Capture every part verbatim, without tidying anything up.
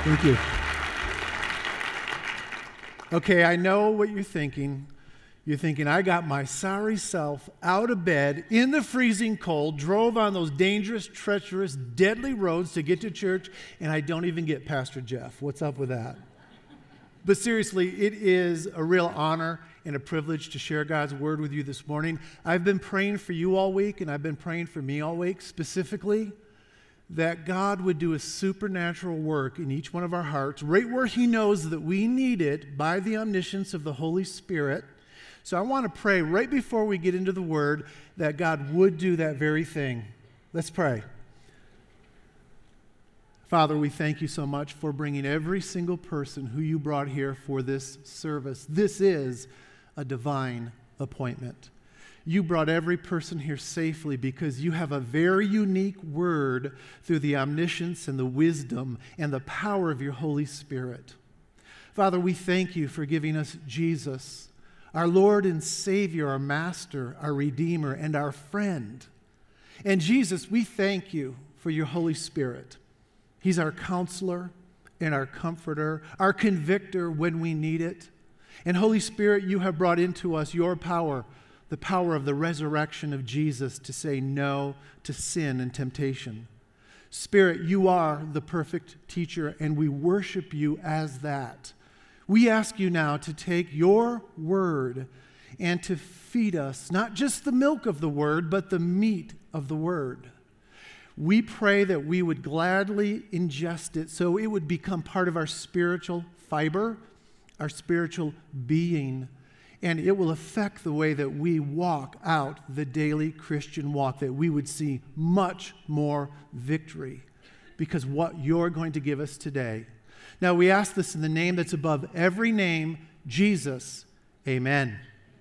Thank you. Okay, I know what you're thinking. You're thinking, I got my sorry self out of bed in the freezing cold, drove on those dangerous, treacherous, deadly roads to get to church, and I don't even get Pastor Jeff. What's up with that? But seriously, it is a real honor and a privilege to share God's word with you this morning. I've been praying for you all week, and I've been praying for me all week, specifically that God would do a supernatural work in each one of our hearts, right where He knows that we need it by the omniscience of the Holy Spirit. So I want to pray right before we get into the Word that God would do that very thing. Let's pray. Father, we thank you so much for bringing every single person who you brought here for this service. This is a divine appointment. You brought every person here safely because you have a very unique word through the omniscience and the wisdom and the power of your Holy Spirit. Father, we thank you for giving us Jesus, our Lord and Savior, our Master, our Redeemer, and our friend. And Jesus, we thank you for your Holy Spirit. He's our counselor and our comforter, our convictor when we need it. And Holy Spirit, you have brought into us your power, the power of the resurrection of Jesus to say no to sin and temptation. Spirit, you are the perfect teacher, and we worship you as that. We ask you now to take your word and to feed us, not just the milk of the word, but the meat of the word. We pray that we would gladly ingest it so it would become part of our spiritual fiber, our spiritual being, and it will affect the way that we walk out the daily Christian walk, that we would see much more victory because what you're going to give us today. Now we ask this in the name that's above every name, Jesus. Amen.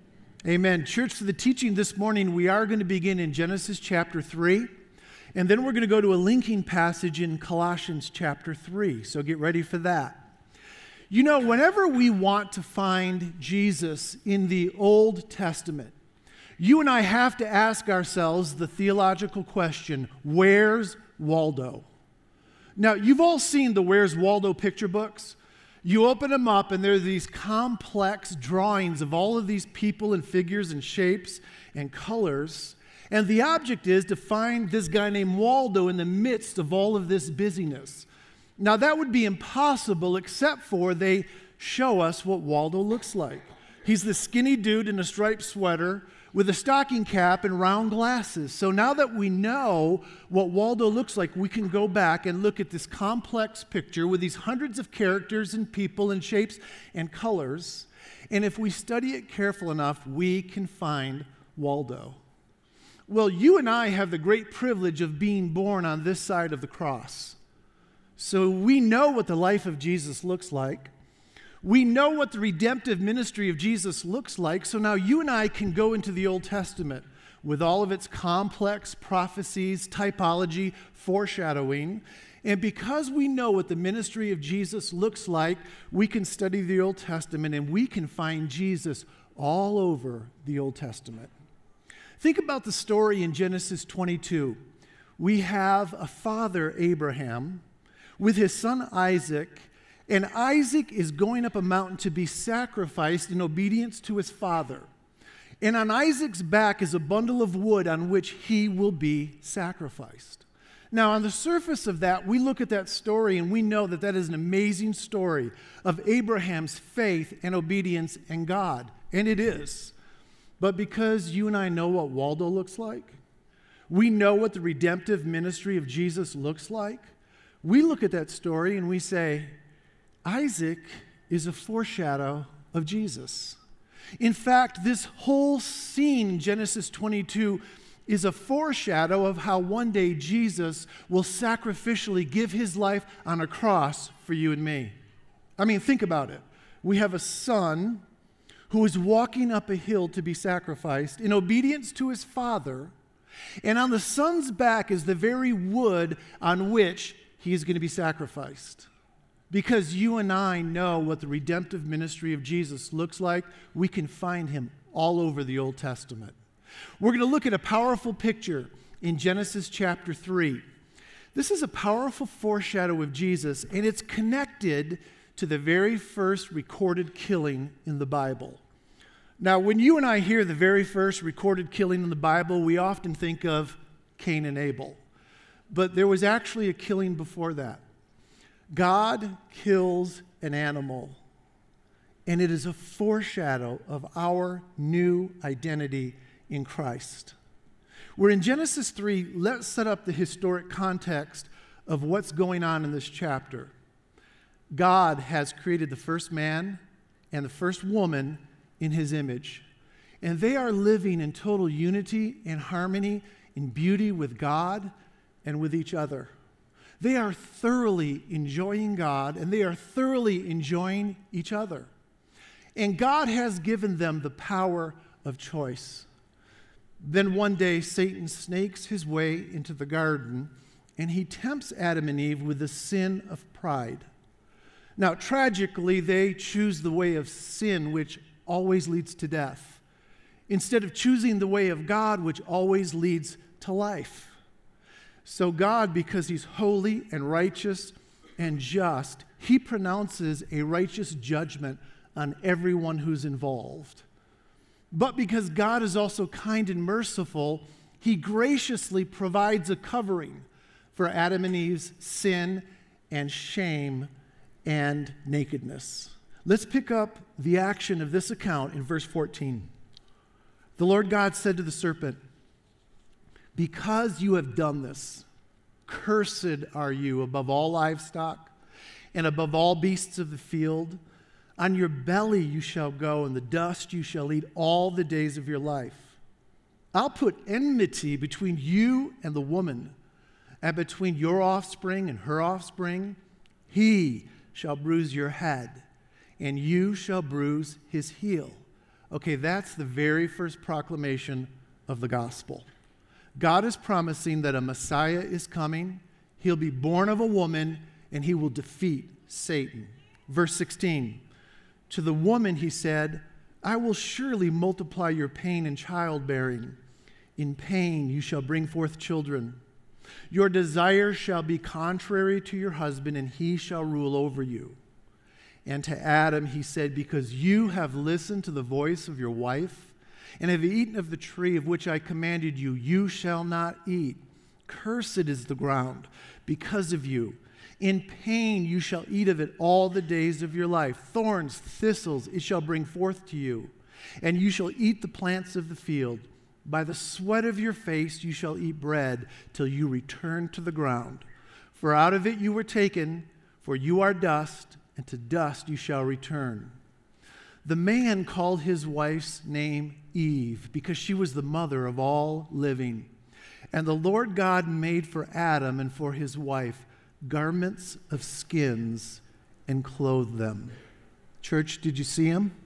Amen. Church, for the teaching this morning, we are going to begin in Genesis chapter three, and then we're going to go to a linking passage in Colossians chapter three. So get ready for that. You know, whenever we want to find Jesus in the Old Testament, you and I have to ask ourselves the theological question, where's Waldo? Now, you've all seen the Where's Waldo picture books. You open them up, and there are these complex drawings of all of these people and figures and shapes and colors. And the object is to find this guy named Waldo in the midst of all of this busyness. Now, that would be impossible except for they show us what Waldo looks like. He's the skinny dude in a striped sweater with a stocking cap and round glasses. So now that we know what Waldo looks like, we can go back and look at this complex picture with these hundreds of characters and people and shapes and colors. And if we study it careful enough, we can find Waldo. Well, you and I have the great privilege of being born on this side of the cross. So we know what the life of Jesus looks like. We know what the redemptive ministry of Jesus looks like. So now you and I can go into the Old Testament with all of its complex prophecies, typology, foreshadowing. And because we know what the ministry of Jesus looks like, we can study the Old Testament and we can find Jesus all over the Old Testament. Think about the story in Genesis twenty-two. We have a father, Abraham, with his son Isaac, and Isaac is going up a mountain to be sacrificed in obedience to his father. And on Isaac's back is a bundle of wood on which he will be sacrificed. Now, on the surface of that, we look at that story and we know that that is an amazing story of Abraham's faith and obedience in God, and it is. But because you and I know what Waldo looks like, we know what the redemptive ministry of Jesus looks like, we look at that story and we say, Isaac is a foreshadow of Jesus. In fact, this whole scene in Genesis twenty-two is a foreshadow of how one day Jesus will sacrificially give his life on a cross for you and me. I mean, think about it. We have a son who is walking up a hill to be sacrificed in obedience to his father, and on the son's back is the very wood on which he is going to be sacrificed. Because you and I know what the redemptive ministry of Jesus looks like, we can find him all over the Old Testament. We're going to look at a powerful picture in Genesis chapter three. This is a powerful foreshadow of Jesus, and it's connected to the very first recorded killing in the Bible. Now, when you and I hear the very first recorded killing in the Bible, we often think of Cain and Abel. But there was actually a killing before that. God kills an animal, and it is a foreshadow of our new identity in Christ. We're in Genesis three. Let's set up the historic context of what's going on in this chapter. God has created the first man and the first woman in his image, and they are living in total unity and harmony, in beauty with God and with each other. They are thoroughly enjoying God, and they are thoroughly enjoying each other. And God has given them the power of choice. Then one day, Satan snakes his way into the garden, and he tempts Adam and Eve with the sin of pride. Now, tragically, they choose the way of sin, which always leads to death, instead of choosing the way of God, which always leads to life. So God, because he's holy and righteous and just, he pronounces a righteous judgment on everyone who's involved. But because God is also kind and merciful, he graciously provides a covering for Adam and Eve's sin and shame and nakedness. Let's pick up the action of this account in verse fourteen. The Lord God said to the serpent, "Because you have done this, cursed are you above all livestock and above all beasts of the field. On your belly you shall go, and the dust you shall eat all the days of your life. I'll put enmity between you and the woman, and between your offspring and her offspring. He shall bruise your head, and you shall bruise his heel." Okay, that's the very first proclamation of the gospel. God is promising that a Messiah is coming. He'll be born of a woman, and he will defeat Satan. Verse sixteen, to the woman he said, "I will surely multiply your pain in childbearing. In pain you shall bring forth children. Your desire shall be contrary to your husband, and he shall rule over you." And to Adam he said, "Because you have listened to the voice of your wife, and have eaten of the tree of which I commanded you, you shall not eat. Cursed is the ground because of you. In pain you shall eat of it all the days of your life. Thorns, thistles it shall bring forth to you, and you shall eat the plants of the field. By the sweat of your face you shall eat bread till you return to the ground. For out of it you were taken, for you are dust, and to dust you shall return." The man called his wife's name Eve, because she was the mother of all living. And the Lord God made for Adam and for his wife garments of skins and clothed them. Church, did you see him?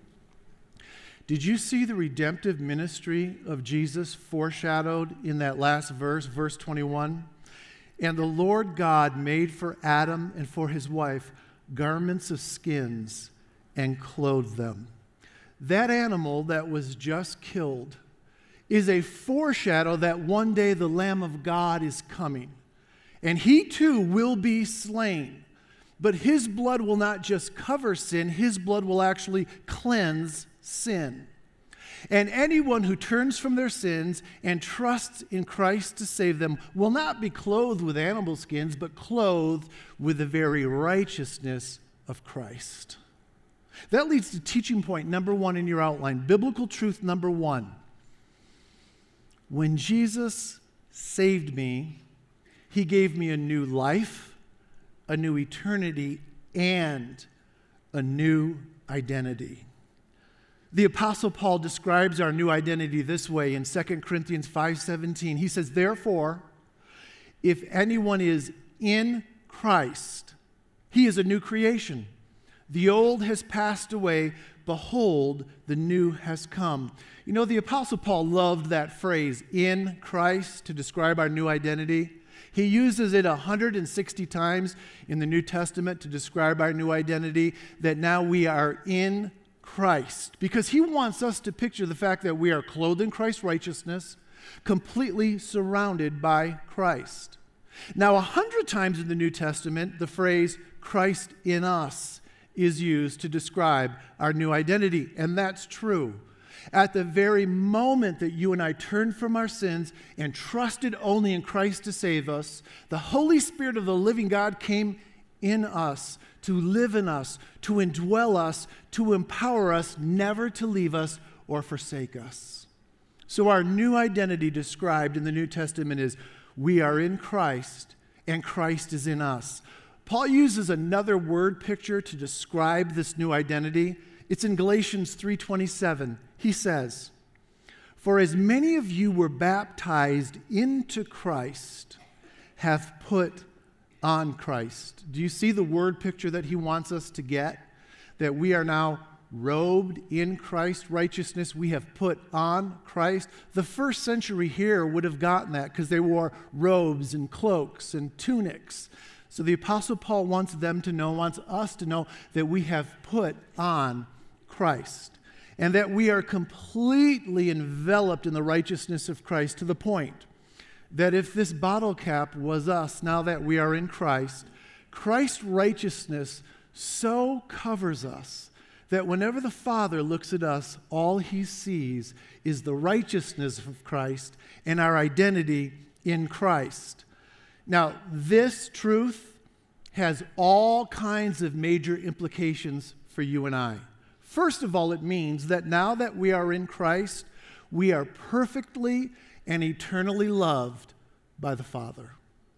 Did you see the redemptive ministry of Jesus foreshadowed in that last verse, verse twenty-one? And the Lord God made for Adam and for his wife garments of skins and clothed them. That animal that was just killed is a foreshadow that one day the Lamb of God is coming. And he too will be slain. But his blood will not just cover sin, his blood will actually cleanse sin. And anyone who turns from their sins and trusts in Christ to save them will not be clothed with animal skins, but clothed with the very righteousness of Christ. That leads to teaching point number one in your outline. Biblical truth number one. When Jesus saved me, he gave me a new life, a new eternity, and a new identity. The Apostle Paul describes our new identity this way in Second Corinthians five seventeen. He says, "Therefore, if anyone is in Christ, he is a new creation. The old has passed away. Behold, the new has come." You know, the Apostle Paul loved that phrase, "in Christ," to describe our new identity. He uses it one hundred sixty times in the New Testament to describe our new identity, that now we are in Christ, because he wants us to picture the fact that we are clothed in Christ's righteousness, completely surrounded by Christ. Now, a hundred times in the New Testament, the phrase Christ in us is used to describe our new identity, and that's true. At the very moment that you and I turned from our sins and trusted only in Christ to save us, the Holy Spirit of the living God came in us, to live in us, to indwell us, to empower us, never to leave us or forsake us. So our new identity described in the New Testament is we are in Christ and Christ is in us. Paul uses another word picture to describe this new identity. It's in Galatians three twenty-seven. He says, "For as many of you were baptized into Christ, have put on Christ." Do you see the word picture that he wants us to get? That we are now robed in Christ's righteousness. We have put on Christ. The first century here would have gotten that because they wore robes and cloaks and tunics. So the Apostle Paul wants them to know, wants us to know that we have put on Christ and that we are completely enveloped in the righteousness of Christ to the point that if this bottle cap was us, now that we are in Christ, Christ's righteousness so covers us that whenever the Father looks at us, all he sees is the righteousness of Christ and our identity in Christ. Now, this truth has all kinds of major implications for you and I. First of all, it means that now that we are in Christ, we are perfectly and eternally loved by the Father.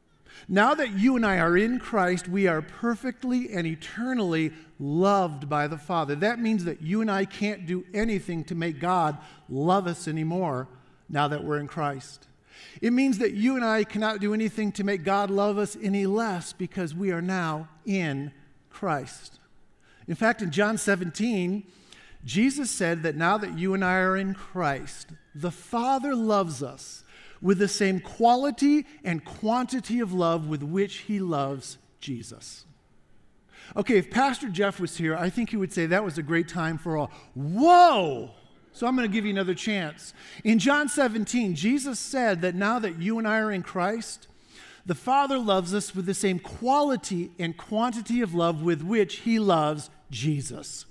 Now that you and I are in Christ, we are perfectly and eternally loved by the Father. That means that you and I can't do anything to make God love us anymore now that we're in Christ. It means that you and I cannot do anything to make God love us any less because we are now in Christ. In fact, in John seventeen, Jesus said that now that you and I are in Christ, the Father loves us with the same quality and quantity of love with which he loves Jesus. Okay, if Pastor Jeff was here, I think he would say that was a great time for all. Whoa! So I'm going to give you another chance. In John seventeen, Jesus said that now that you and I are in Christ, the Father loves us with the same quality and quantity of love with which he loves Jesus.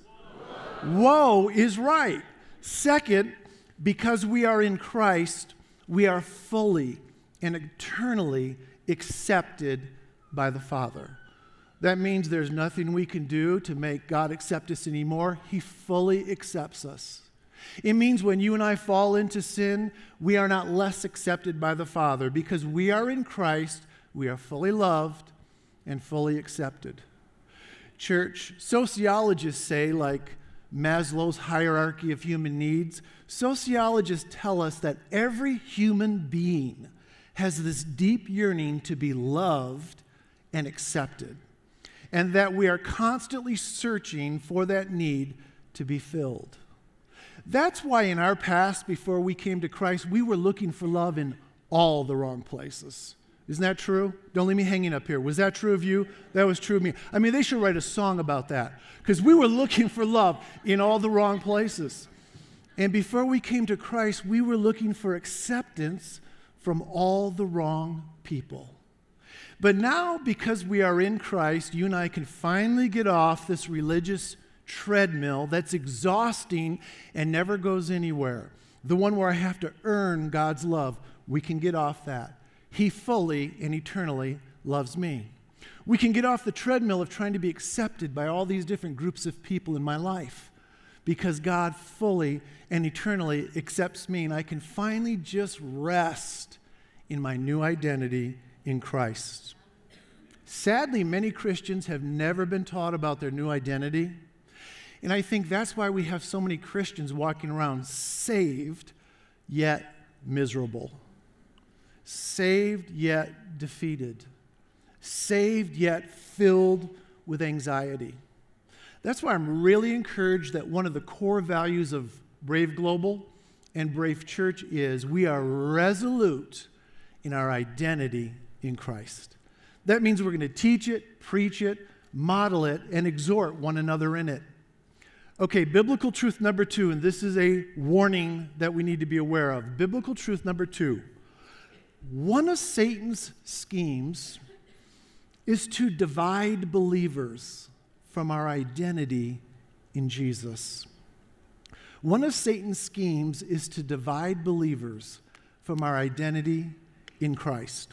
Whoa is right. Second, because we are in Christ, we are fully and eternally accepted by the Father. That means there's nothing we can do to make God accept us anymore. He fully accepts us. It means when you and I fall into sin, we are not less accepted by the Father because we are in Christ, we are fully loved and fully accepted. Church, sociologists say, like Maslow's hierarchy of human needs, sociologists tell us that every human being has this deep yearning to be loved and accepted, and that we are constantly searching for that need to be filled. That's why in our past, before we came to Christ, we were looking for love in all the wrong places. Isn't that true? Don't leave me hanging up here. Was that true of you? That was true of me. I mean, they should write a song about that because we were looking for love in all the wrong places. And before we came to Christ, we were looking for acceptance from all the wrong people. But now, because we are in Christ, you and I can finally get off this religious treadmill that's exhausting and never goes anywhere. The one where I have to earn God's love. We can get off that. He fully and eternally loves me. We can get off the treadmill of trying to be accepted by all these different groups of people in my life because God fully and eternally accepts me, and I can finally just rest in my new identity in Christ. Sadly, many Christians have never been taught about their new identity, and I think that's why we have so many Christians walking around saved yet miserable. Saved yet defeated. Saved yet filled with anxiety. That's why I'm really encouraged that one of the core values of Brave Global and Brave Church is we are resolute in our identity in Christ. That means we're going to teach it, preach it, model it, and exhort one another in it. Okay, biblical truth number two, and this is a warning that we need to be aware of. Biblical truth number two. One of Satan's schemes is to divide believers from our identity in Jesus. One of Satan's schemes is to divide believers from our identity in Christ.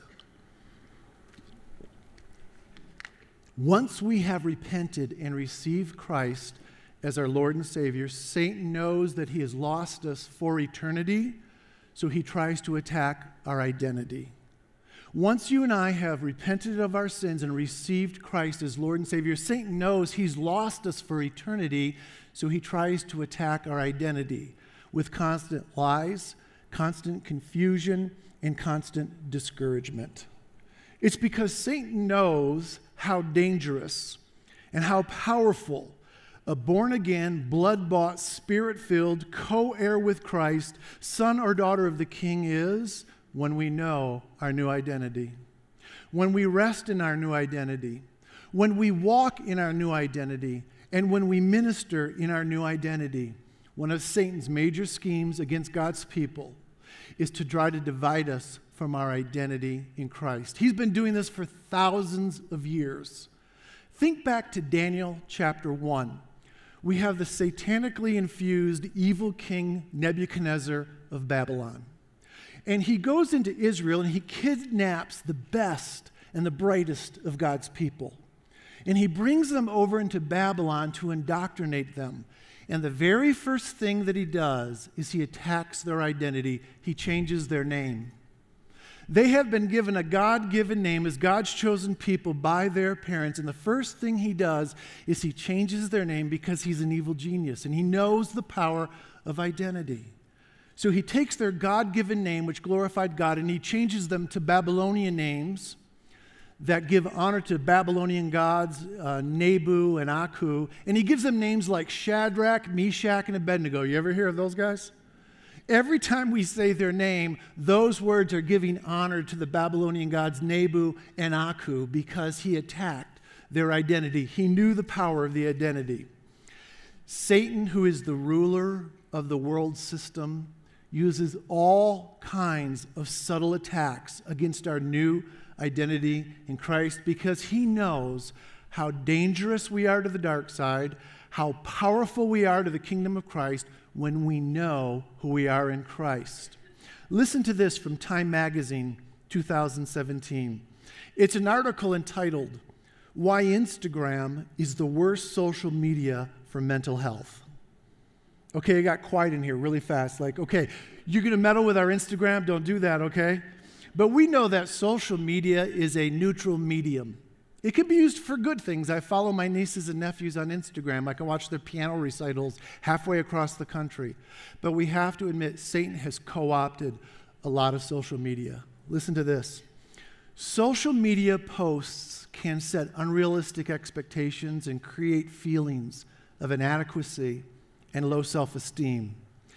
Once we have repented and received Christ as our Lord and Savior, Satan knows that he has lost us for eternity, so he tries to attack our identity. Once you and I have repented of our sins and received Christ as Lord and Savior, Satan knows he's lost us for eternity, so he tries to attack our identity with constant lies, constant confusion, and constant discouragement. It's because Satan knows how dangerous and how powerful a born-again, blood-bought, spirit-filled, co-heir with Christ, son or daughter of the King is when we know our new identity. When we rest in our new identity, when we walk in our new identity, and when we minister in our new identity. One of Satan's major schemes against God's people is to try to divide us from our identity in Christ. He's been doing this for thousands of years. Think back to Daniel chapter one. We have the satanically infused evil king Nebuchadnezzar of Babylon. And he goes into Israel and he kidnaps the best and the brightest of God's people. And he brings them over into Babylon to indoctrinate them. And the very first thing that he does is he attacks their identity. He changes their name. They have been given a God-given name as God's chosen people by their parents. And the first thing he does is he changes their name because he's an evil genius. And he knows the power of identity. So he takes their God-given name, which glorified God, and he changes them to Babylonian names that give honor to Babylonian gods, uh, Nebu and Aku. And he gives them names like Shadrach, Meshach, and Abednego. You ever hear of those guys? Every time we say their name, those words are giving honor to the Babylonian gods Nebu and Aku because he attacked their identity. He knew the power of the identity. Satan, who is the ruler of the world system, uses all kinds of subtle attacks against our new identity in Christ because he knows how dangerous we are to the dark side, how powerful we are to the kingdom of Christ when we know who we are in Christ. Listen to this from Time Magazine, two thousand seventeen. It's an article entitled, "Why Instagram is the Worst Social Media for Mental Health." Okay, I got quiet in here really fast. Like, okay, you're going to meddle with our Instagram? Don't do that, okay? But we know that social media is a neutral medium. It can be used for good things. I follow my nieces and nephews on Instagram. I can watch their piano recitals halfway across the country. But we have to admit, Satan has co-opted a lot of social media. Listen to this. Social media posts can set unrealistic expectations and create feelings of inadequacy and low self-esteem.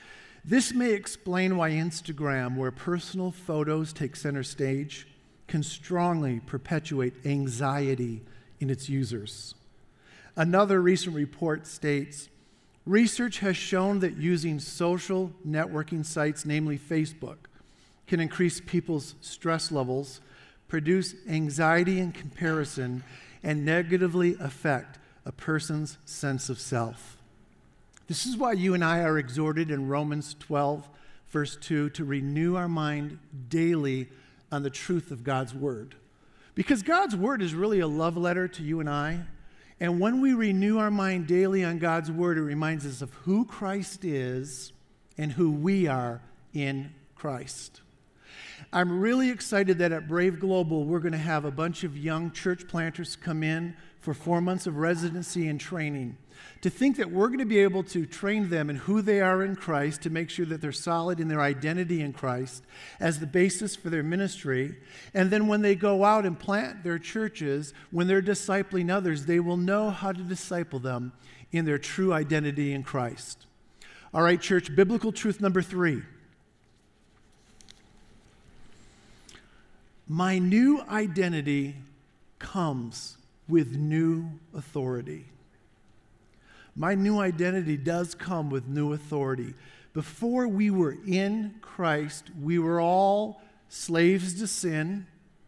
This may explain why Instagram, where personal photos take center stage, can strongly perpetuate anxiety in its users. Another recent report states, research has shown that using social networking sites, namely Facebook, can increase people's stress levels, produce anxiety and comparison, and negatively affect a person's sense of self. This is why you and I are exhorted in Romans twelve, verse two, to renew our mind daily on the truth of God's word. Because God's word is really a love letter to you and I. And when we renew our mind daily on God's word, it reminds us of who Christ is and who we are in Christ. I'm really excited that at Brave Global, we're going to have a bunch of young church planters come in for four months of residency and training. To think that we're going to be able to train them in who they are in Christ, to make sure that they're solid in their identity in Christ as the basis for their ministry. And then when they go out and plant their churches, when they're discipling others, they will know how to disciple them in their true identity in Christ. All right, church, biblical truth number three. My new identity comes with new authority. My new identity does come with new authority. Before we were in Christ, we were all slaves to sin,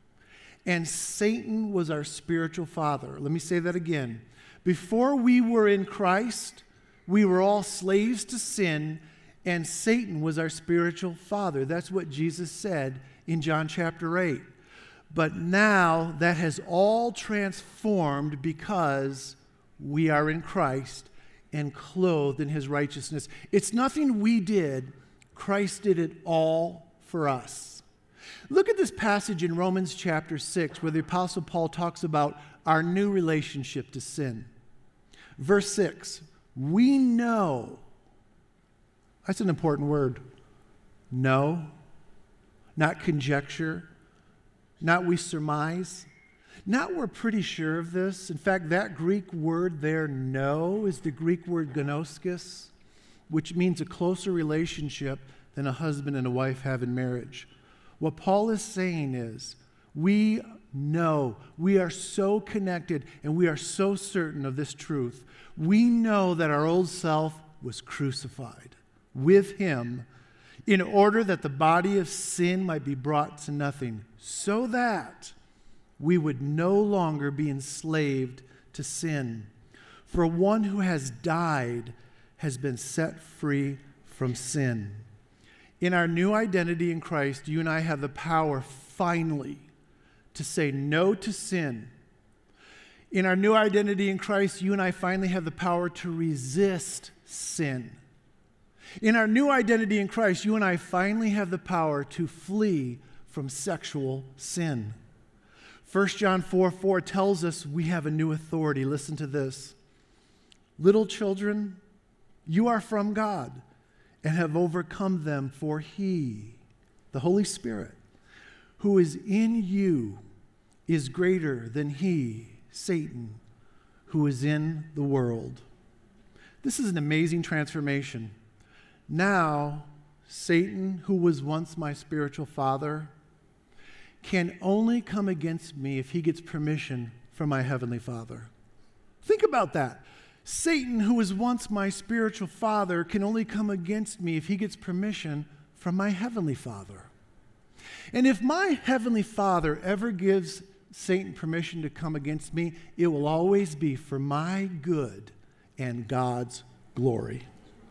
and Satan was our spiritual father. Let me say that again. Before we were in Christ, we were all slaves to sin, and Satan was our spiritual father. That's what Jesus said in John chapter eight. But now that has all transformed because we are in Christ and clothed in his righteousness. It's nothing we did. Christ did it all for us. Look at this passage in Romans chapter six where the Apostle Paul talks about our new relationship to sin. Verse six, we know. That's an important word. Know, not conjecture, not we surmise, not we're pretty sure of this. In fact, that Greek word there, know, is the Greek word gnoskos, which means a closer relationship than a husband and a wife have in marriage. What Paul is saying is, we know, we are so connected and we are so certain of this truth. We know that our old self was crucified with him in order that the body of sin might be brought to nothing, so that we would no longer be enslaved to sin. For one who has died has been set free from sin. In our new identity in Christ, you and I have the power finally to say no to sin. In our new identity in Christ, you and I finally have the power to resist sin. In our new identity in Christ, you and I finally have the power to flee from sexual sin. First John four four tells us we have a new authority. Listen to this. Little children, you are from God and have overcome them, for he, the Holy Spirit, who is in you, is greater than he, Satan, who is in the world. This is an amazing transformation. Now, Satan, who was once my spiritual father, can only come against me if he gets permission from my heavenly Father. Think about that. Satan, who was once my spiritual father, can only come against me if he gets permission from my heavenly Father. And if my heavenly Father ever gives Satan permission to come against me, it will always be for my good and God's glory.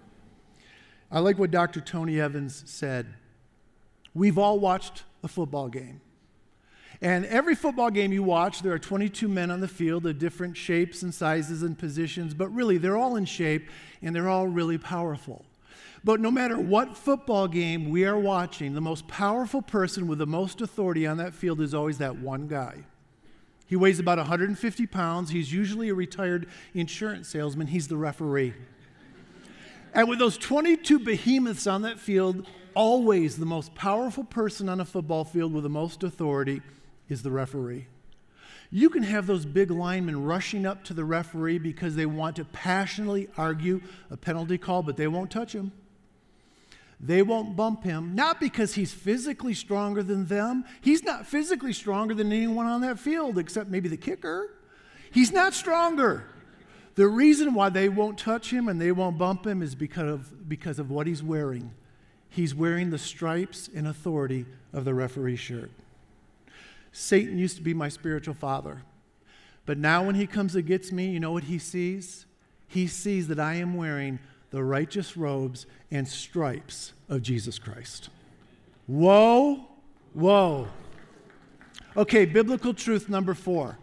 I like what Doctor Tony Evans said. We've all watched a football game. And every football game you watch, there are twenty-two men on the field of different shapes and sizes and positions, but really they're all in shape and they're all really powerful. But no matter what football game we are watching, the most powerful person with the most authority on that field is always that one guy. He weighs about one hundred fifty pounds. He's usually a retired insurance salesman. He's the referee. And with those twenty-two behemoths on that field, always the most powerful person on a football field with the most authority is the referee. You can have those big linemen rushing up to the referee because they want to passionately argue a penalty call, but they won't touch him. They won't bump him, not because he's physically stronger than them. He's not physically stronger than anyone on that field except maybe the kicker. He's not stronger. The reason why they won't touch him and they won't bump him is because of, because of what he's wearing. He's wearing the stripes and authority of the referee shirt. Satan used to be my spiritual father. But now when he comes against me, you know what he sees? He sees that I am wearing the righteous robes and stripes of Jesus Christ. Whoa, whoa. Okay, biblical truth number four.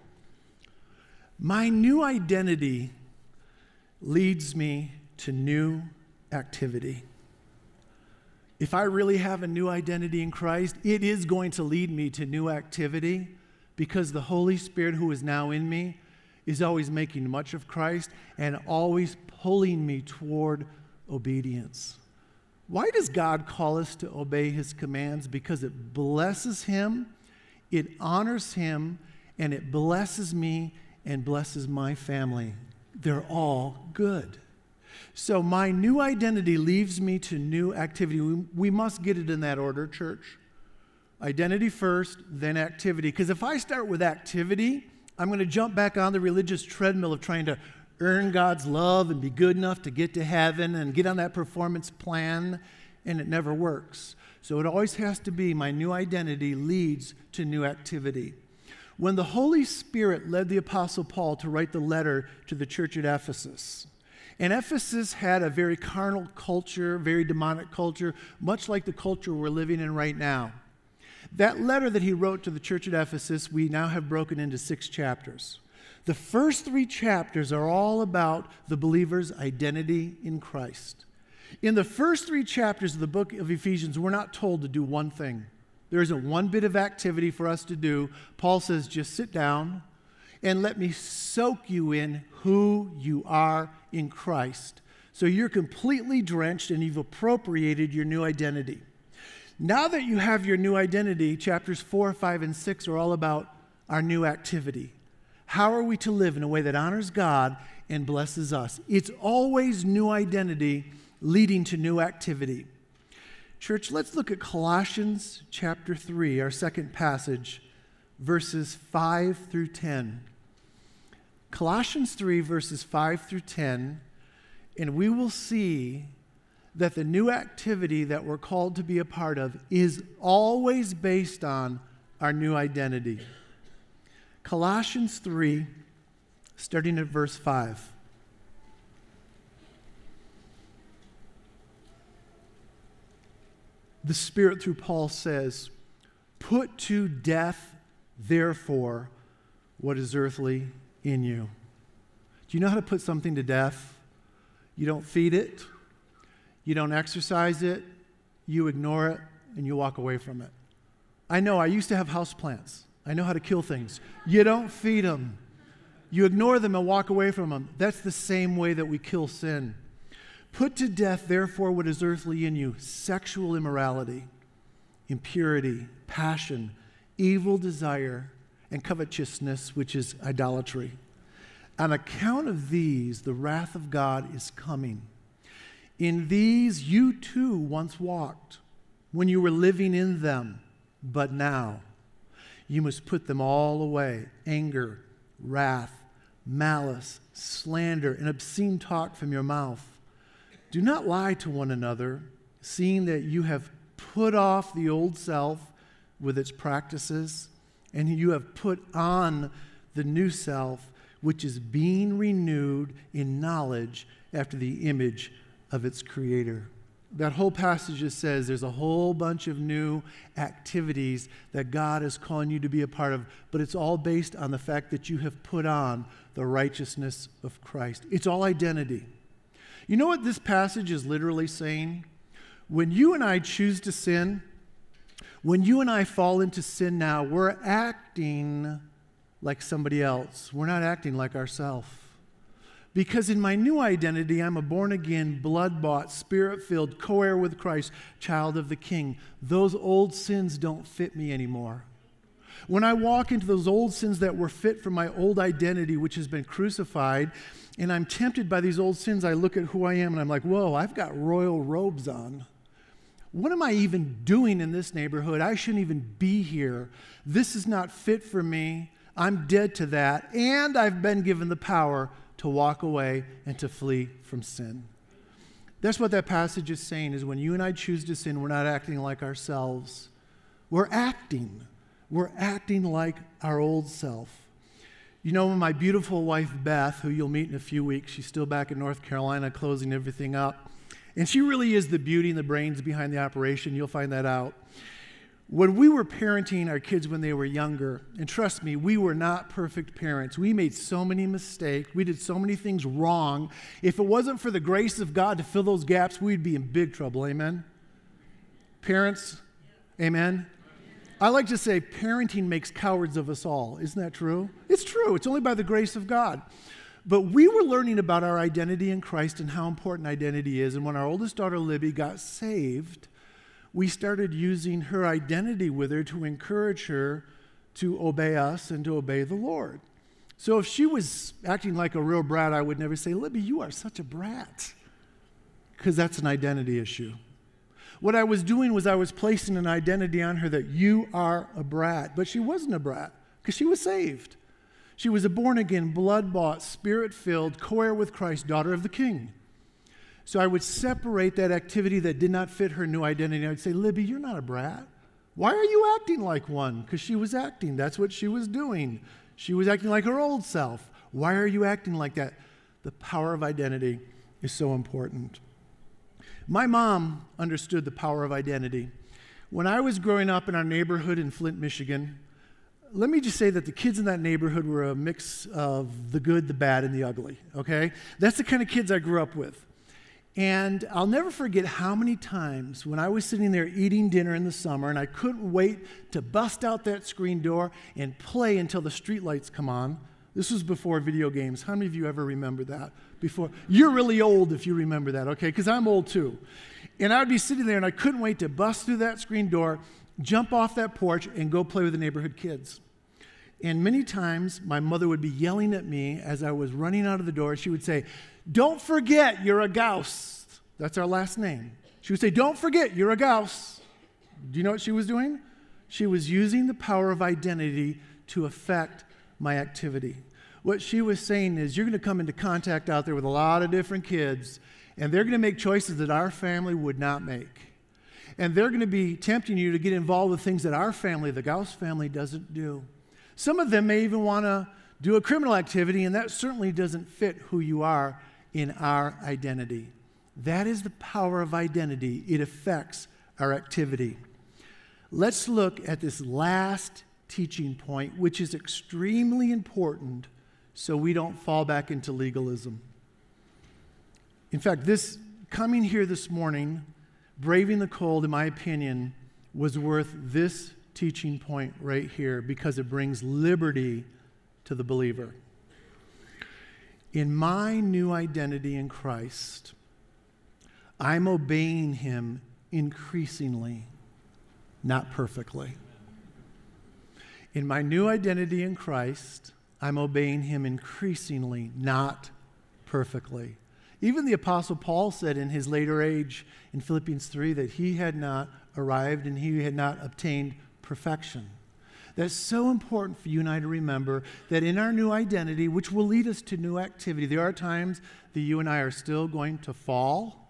My new identity leads me to new activity. If I really have a new identity in Christ, it is going to lead me to new activity because the Holy Spirit who is now in me is always making much of Christ and always pulling me toward obedience. Why does God call us to obey his commands? Because it blesses him, it honors him, and it blesses me and blesses my family. They're all good. So my new identity leads me to new activity. We, we must get it in that order, church. Identity first, then activity. Because if I start with activity, I'm going to jump back on the religious treadmill of trying to earn God's love and be good enough to get to heaven and get on that performance plan. and it never works. So it always has to be my new identity leads to new activity. When the Holy Spirit led the Apostle Paul to write the letter to the church at Ephesus, and Ephesus had a very carnal culture, very demonic culture, much like the culture we're living in right now. That letter that he wrote to the church at Ephesus, we now have broken into six chapters. The first three chapters are all about the believer's identity in Christ. In the first three chapters of the book of Ephesians, we're not told to do one thing. There isn't one bit of activity for us to do. Paul says, just sit down and let me soak you in who you are in Christ. So you're completely drenched and you've appropriated your new identity. Now that you have your new identity, chapters four, five, and six are all about our new activity. How are we to live in a way that honors God and blesses us? It's always new identity leading to new activity. Church, let's look at Colossians chapter three, our second passage, verses five through ten. Colossians three, verses five through ten, and we will see that the new activity that we're called to be a part of is always based on our new identity. Colossians three, starting at verse five. The Spirit through Paul says, "Put to death, therefore, what is earthly in you." Do you know how to put something to death? You don't feed it, you don't exercise it, you ignore it, and you walk away from it. I know, I used to have houseplants. I know how to kill things. You don't feed them. You ignore them and walk away from them. That's the same way that we kill sin. Put to death, therefore, what is earthly in you: sexual immorality, impurity, passion, evil desire, and covetousness, which is idolatry. On account of these, the wrath of God is coming. In these you too once walked, when you were living in them, but now you must put them all away: anger, wrath, malice, slander, and obscene talk from your mouth. Do not lie to one another, seeing that you have put off the old self with its practices, and you have put on the new self, which is being renewed in knowledge after the image of its creator. That whole passage just says there's a whole bunch of new activities that God is calling you to be a part of, but it's all based on the fact that you have put on the righteousness of Christ. It's all identity. You know what this passage is literally saying? When you and I choose to sin, when you and I fall into sin now, we're acting like somebody else. We're not acting like ourselves. Because in my new identity, I'm a born-again, blood-bought, spirit-filled, co-heir with Christ, child of the King. Those old sins don't fit me anymore. When I walk into those old sins that were fit for my old identity, which has been crucified, and I'm tempted by these old sins, I look at who I am and I'm like, whoa, I've got royal robes on. What am I even doing in this neighborhood? I shouldn't even be here. This is not fit for me. I'm dead to that. And I've been given the power to walk away and to flee from sin. That's what that passage is saying, is when you and I choose to sin, we're not acting like ourselves. We're acting. We're acting like our old self. You know, my beautiful wife, Beth, who you'll meet in a few weeks, she's still back in North Carolina closing everything up. And she really is the beauty and the brains behind the operation. You'll find that out. When we were parenting our kids when they were younger, and trust me, we were not perfect parents. We made so many mistakes. We did so many things wrong. If it wasn't for the grace of God to fill those gaps, we'd be in big trouble. Amen? Parents, amen? I like to say parenting makes cowards of us all. Isn't that true? It's true. It's only by the grace of God. But we were learning about our identity in Christ and how important identity is. And when our oldest daughter, Libby, got saved, we started using her identity with her to encourage her to obey us and to obey the Lord. So if she was acting like a real brat, I would never say, Libby, you are such a brat, because that's an identity issue. What I was doing was I was placing an identity on her that you are a brat. But she wasn't a brat because she was saved. She was a born-again, blood-bought, spirit-filled, co-heir with Christ, daughter of the King. So I would separate that activity that did not fit her new identity. I would say, Libby, you're not a brat. Why are you acting like one? Because she was acting. That's what she was doing. She was acting like her old self. Why are you acting like that? The power of identity is so important. My mom understood the power of identity. When I was growing up in our neighborhood in Flint, Michigan, let me just say that the kids in that neighborhood were a mix of the good, the bad, and the ugly, okay? That's the kind of kids I grew up with. And I'll never forget how many times when I was sitting there eating dinner in the summer and I couldn't wait to bust out that screen door and play until the streetlights come on. This was before video games. How many of you ever remember that? Before? You're really old if you remember that, okay? Because I'm old too. And I would be sitting there and I couldn't wait to bust through that screen door, jump off that porch, and go play with the neighborhood kids. And many times my mother would be yelling at me as I was running out of the door. She would say, don't forget you're a Gauss. That's our last name. She would say, don't forget you're a Gauss. Do you know what she was doing? She was using the power of identity to affect my activity. What she was saying is, you're going to come into contact out there with a lot of different kids, and they're going to make choices that our family would not make. And they're going to be tempting you to get involved with things that our family, the Gauss family, doesn't do. Some of them may even want to do a criminal activity, and that certainly doesn't fit who you are in our identity. That is the power of identity. It affects our activity. Let's look at this last teaching point, which is extremely important so we don't fall back into legalism. In fact, this coming here this morning, braving the cold, in my opinion, was worth this teaching point right here because it brings liberty to the believer. In my new identity in Christ, I'm obeying him increasingly, not perfectly. In my new identity in Christ, I'm obeying him increasingly, not perfectly. Even the Apostle Paul said in his later age in Philippians three that he had not arrived and he had not obtained perfection. That's so important for you and I to remember that in our new identity, which will lead us to new activity, there are times that you and I are still going to fall.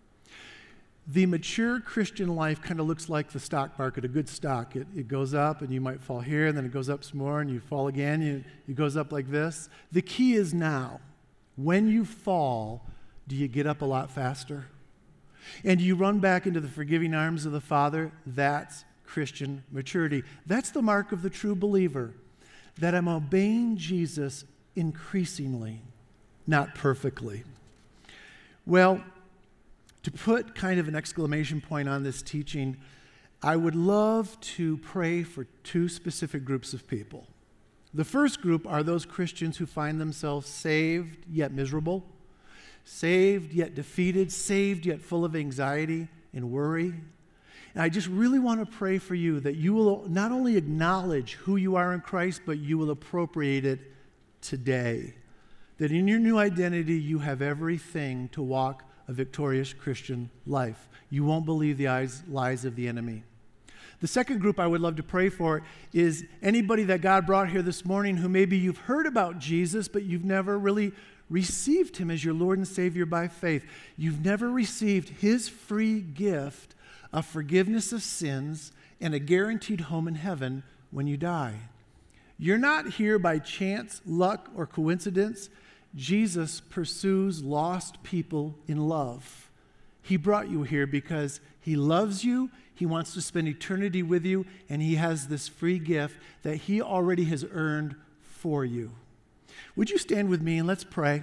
The mature Christian life kind of looks like the stock market, a good stock. It, it goes up and you might fall here, and then it goes up some more and you fall again. You, it goes up like this. The key is now, when you fall, do you get up a lot faster? And do you run back into the forgiving arms of the Father? That's Christian maturity. That's the mark of the true believer, that I'm obeying Jesus increasingly, not perfectly. Well, to put kind of an exclamation point on this teaching, I would love to pray for two specific groups of people. The first group are those Christians who find themselves saved yet miserable, saved yet defeated, saved yet full of anxiety and worry. And I just really want to pray for you that you will not only acknowledge who you are in Christ, but you will appropriate it today. That in your new identity, you have everything to walk a victorious Christian life. You won't believe the lies of the enemy. The second group I would love to pray for is anybody that God brought here this morning who maybe you've heard about Jesus, but you've never really received him as your Lord and Savior by faith. You've never received his free gift of forgiveness of sins and a guaranteed home in heaven when you die. You're not here by chance, luck, or coincidence. Jesus pursues lost people in love. He brought you here because he loves you, he wants to spend eternity with you, and he has this free gift that he already has earned for you. Would you stand with me and let's pray?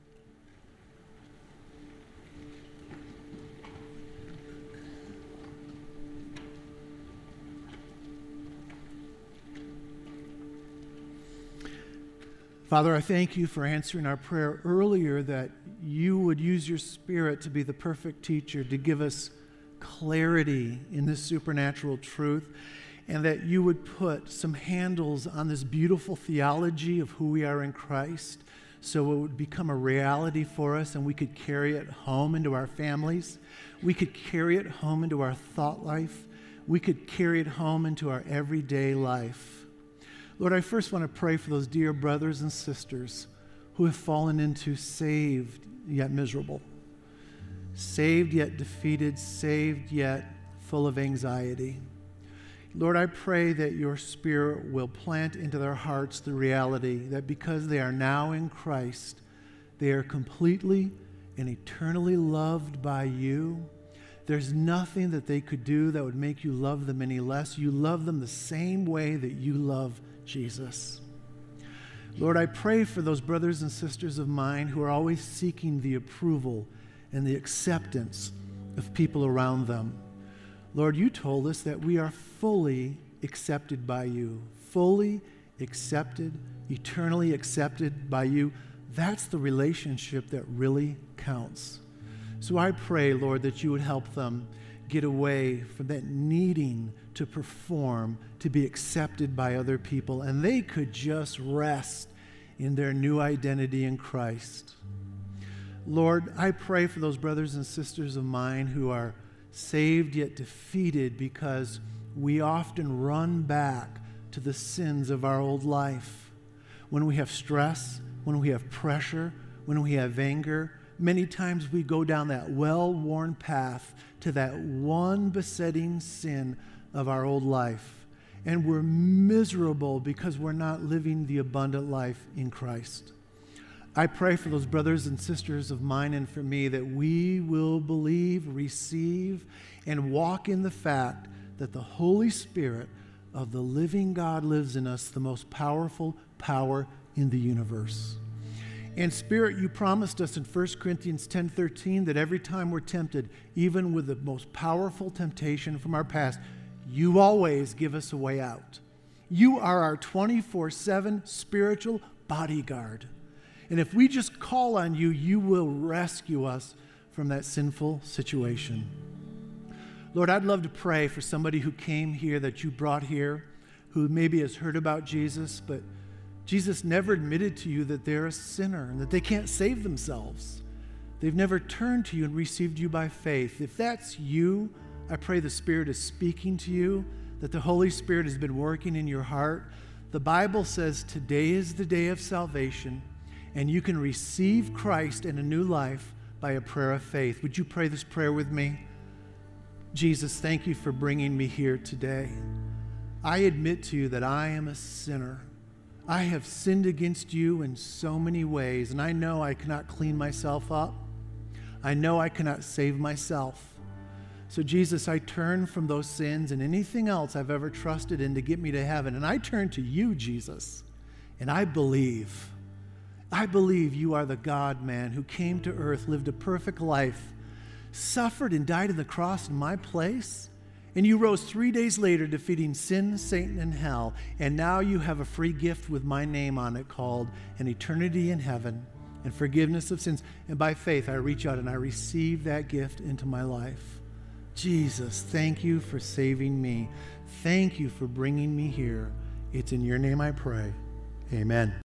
Father, I thank you for answering our prayer earlier that you would use your Spirit to be the perfect teacher, to give us clarity in this supernatural truth, and that you would put some handles on this beautiful theology of who we are in Christ so it would become a reality for us and we could carry it home into our families. We could carry it home into our thought life. We could carry it home into our everyday life. Lord, I first want to pray for those dear brothers and sisters who have fallen into saved yet miserable. saved yet defeated, saved yet full of anxiety. Lord, I pray that your Spirit will plant into their hearts the reality that because they are now in Christ, they are completely and eternally loved by you. There's nothing that they could do that would make you love them any less. You love them the same way that you love Jesus. Lord, I pray for those brothers and sisters of mine who are always seeking the approval and the acceptance of people around them. Lord, you told us that we are fully accepted by you, fully accepted, eternally accepted by you. That's the relationship that really counts. So I pray, Lord, that you would help them get away from that needing to perform, to be accepted by other people, and they could just rest in their new identity in Christ. Lord, I pray for those brothers and sisters of mine who are saved yet defeated because we often run back to the sins of our old life. When we have stress, when we have pressure, when we have anger, many times we go down that well-worn path to that one besetting sin of our old life. And we're miserable because we're not living the abundant life in Christ. I pray for those brothers and sisters of mine and for me that we will believe, receive, and walk in the fact that the Holy Spirit of the living God lives in us, the most powerful power in the universe. And Spirit, you promised us in First Corinthians ten thirteen that every time we're tempted, even with the most powerful temptation from our past, you always give us a way out. You are our twenty-four seven spiritual bodyguard. And if we just call on you, you will rescue us from that sinful situation. Lord, I'd love to pray for somebody who came here, that you brought here, who maybe has heard about Jesus, but Jesus never admitted to you that they're a sinner and that they can't save themselves. They've never turned to you and received you by faith. If that's you, I pray the Spirit is speaking to you, that the Holy Spirit has been working in your heart. The Bible says today is the day of salvation, and you can receive Christ in a new life by a prayer of faith. Would you pray this prayer with me? Jesus, thank you for bringing me here today. I admit to you that I am a sinner. I have sinned against you in so many ways, and I know I cannot clean myself up. I know I cannot save myself. So Jesus, I turn from those sins and anything else I've ever trusted in to get me to heaven, and I turn to you, Jesus, and I believe. I believe you are the God-man who came to earth, lived a perfect life, suffered and died on the cross in my place, and you rose three days later defeating sin, Satan, and hell, and now you have a free gift with my name on it called an eternity in heaven and forgiveness of sins. And by faith, I reach out and I receive that gift into my life. Jesus, thank you for saving me. Thank you for bringing me here. It's in your name I pray. Amen.